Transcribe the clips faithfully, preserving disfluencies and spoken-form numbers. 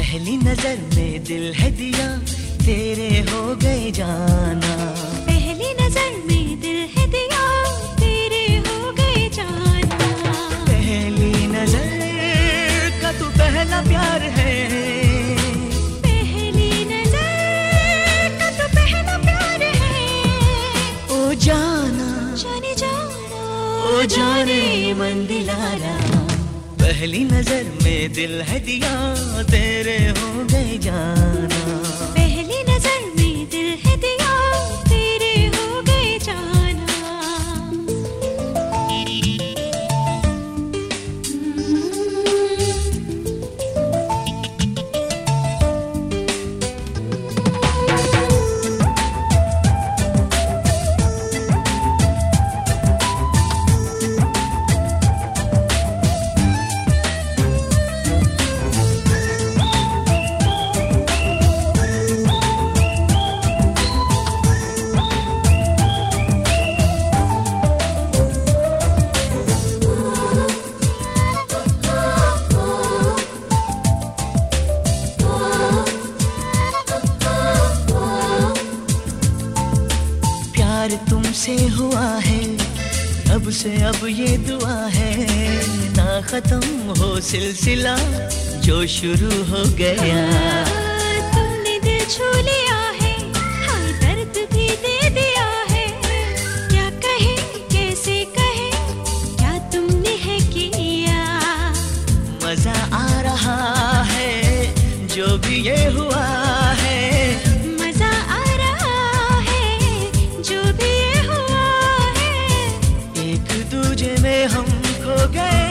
पहली नजर में दिल है दिया, तेरे हो गए जाना। पहली नजर में दिल है दिया, तेरे हो गए जाना। पहली नजर का तू पहला प्यार है, पहली नजर का तू पहला प्यार है। ओ जाना जाने जाना, ओ जाने मन दिलाना। पहली नजर में दिल है दिया, तेरे हो गए जाना। पहली नजर में दिल है दिया, तेरे हो गए जाना। प्यार तुमसे हुआ है, अब से अब ये दुआ है, ना खत्म हो सिलसिला जो शुरू हो गया। तुमने दिल छू लिया है, हाय दर्द भी दे दिया है। क्या कहे कैसे कहे, क्या तुमने है किया। मजा आ रहा है जो भी ये हुआ है, मजा आ रहा है जो भी ये हुआ है। एक दूजे में हम खो गए।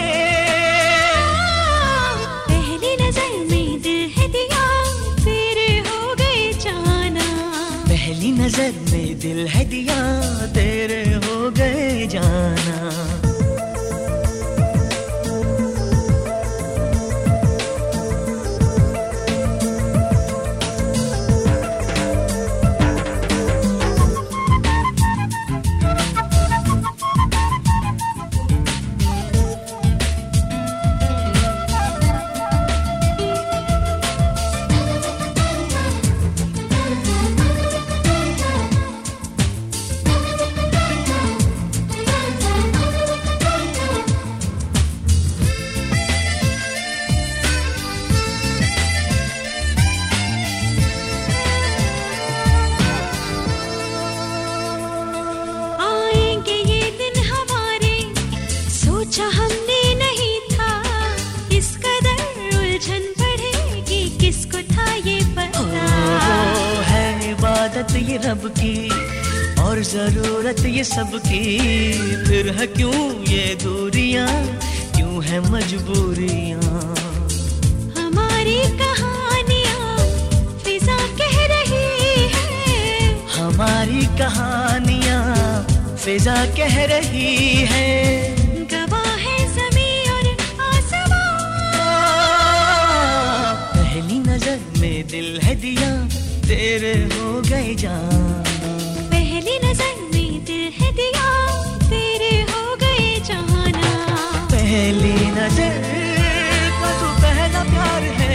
पहली नजर में दिल है दिया, तेरे हो गए जाना। पहली नजर में दिल है दिया, तेरे हो गए जाना। सोचा हमने नहीं था, इस कदर उलझन बढ़ेगी, किसको था ये पता। वो है इबादत ये रब की, और जरूरत ये सबकी। फिर है क्यों ये दूरियां, क्यों है मजबूरियां। हमारी कहानियां फिजा कह रही है, हमारी कहानियां फिजा कह रही है। दिल है दिया, तेरे हो गए जाना। पहली नजर में दिल है दिया, तेरे हो गए जाना। पहली नजर का तू पहला प्यार है,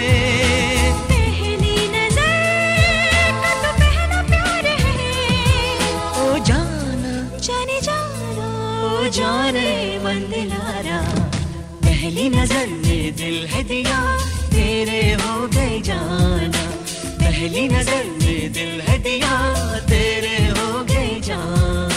पहली नजर का तू पहला प्यार है। ओ जाना जाने जाना, ओ जाने मन दिलाना। पहली नजर में दिल है दिया, तेरे हो गए जाना। पहली नजर में दिल है दिया, तेरे हो गए जाना।